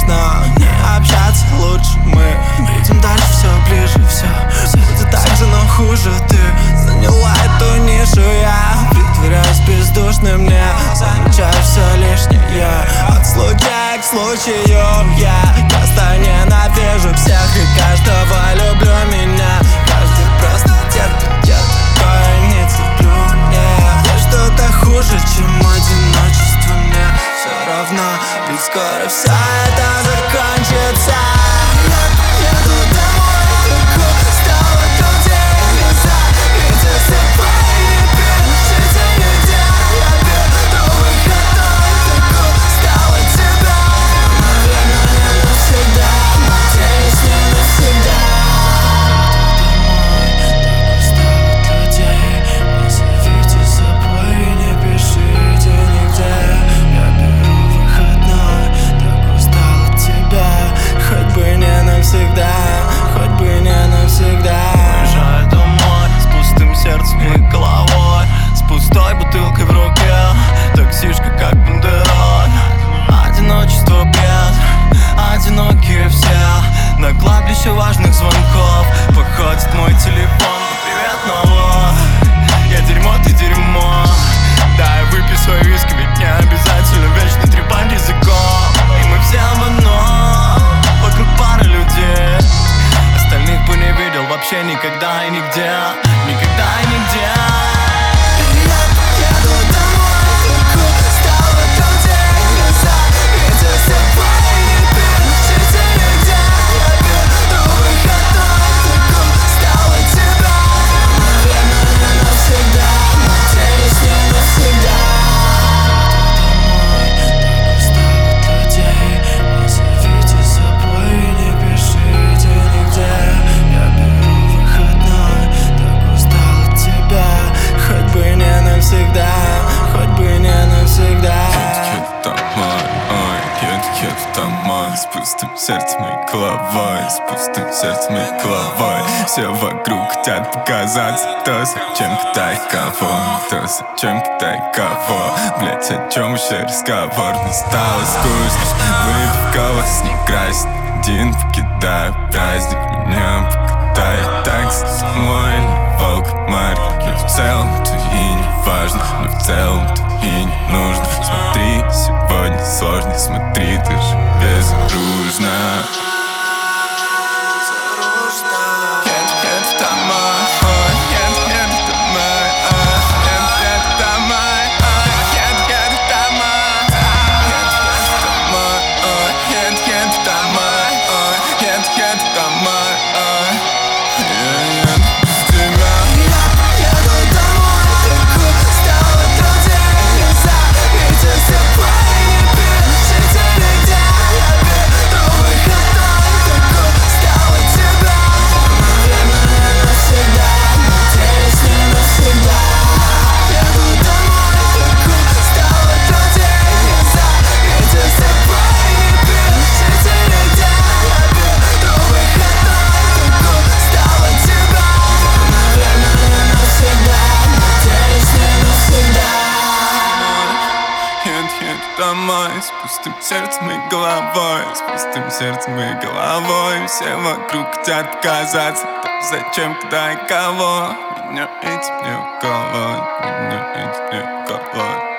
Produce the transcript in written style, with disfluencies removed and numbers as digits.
грустно не общаться, лучше мы идем дальше, все ближе, все будет так же, но хуже. Ты заняла эту нишу, я притворяюсь бездушным, мне замечаю все лишнее. От случая к случаю я просто ненавижу всех и каждого, люблю меня. Каждый просто терпит, такое не терплю. Есть что-то хуже, чем одиночество, мне все равно, ведь скоро все это закончится. Я еду домой, так устала от глаза, где собой не пишите нигде. Я беру выходной, так устала от тебя. Наверное, не навсегда, надеюсь, не навсегда. Хоть бы не навсегда. Уезжаю домой с пустым сердцем и головой, с пустой бутылкой в руке, таксишка как бандероль. Одиночество бьет, одинокие все. На кладбище важных звонков походит мой телефон. Привет, ново, я дерьмо, ты дерьмо. Дай выпей свой виски, ведь не обязательно вечно трепать языком. И мы все в одном, вокруг пары людей. Остальных бы не видел вообще никогда и нигде. Никогда и нигде. Я еду домой, так устала от глаза, где собой не пишите нигде. Я беру выходной, так устала от тебя. Наверное, не навсегда, надеюсь, не навсегда. Всегда, хоть бы не навсегда. Еду домой, ой, еду домой, с пустым сердцем и головой, с пустым сердцем и головой. Все вокруг хотят показаться, то зачем, когда и кого, то зачем, когда и кого. Блять, о чем еще разговор, не стало скучно. Выпивка вас не красит, один покидаю праздник, меня покатает такси мой волк марк. В целом-то и не важно, но в целом-то и не нужно. Смотри, сегодня сложно, смотри, ты же безоружна. Еду домой, ой, еду домой, еду домой, еду домой, еду домой, еду домой. Домой, с пустым сердцем и головой, с пустым сердцем и головой. Все вокруг хотят показаться, то зачем, когда и кого. Меня этим не уколоть, меня этим не уколоть.